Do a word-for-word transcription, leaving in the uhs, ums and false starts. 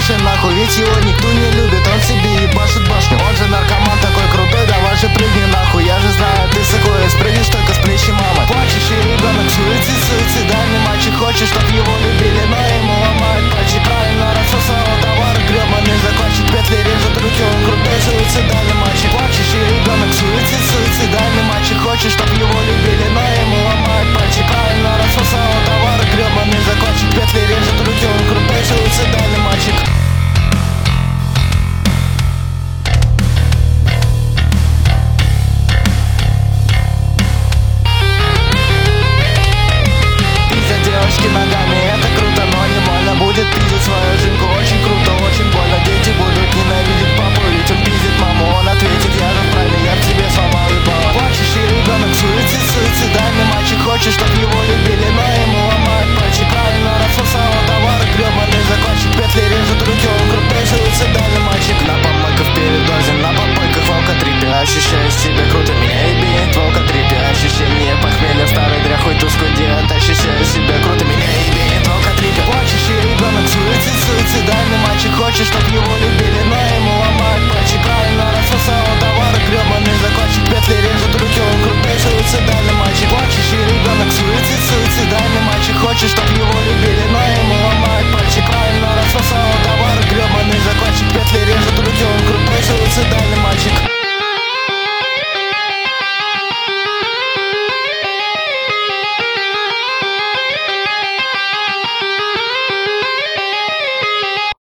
Пошли нахуй, ведь его никто не любит. Он себе ебашит башню, он же наркоман такой крутой. Давай же прыгни нахуй, я же знаю, ты сыкой. Спрыгнешь только с плечи мамы. Плачущий ребенок, суицид, суицидальный мальчик. Хочет, чтоб его любили, но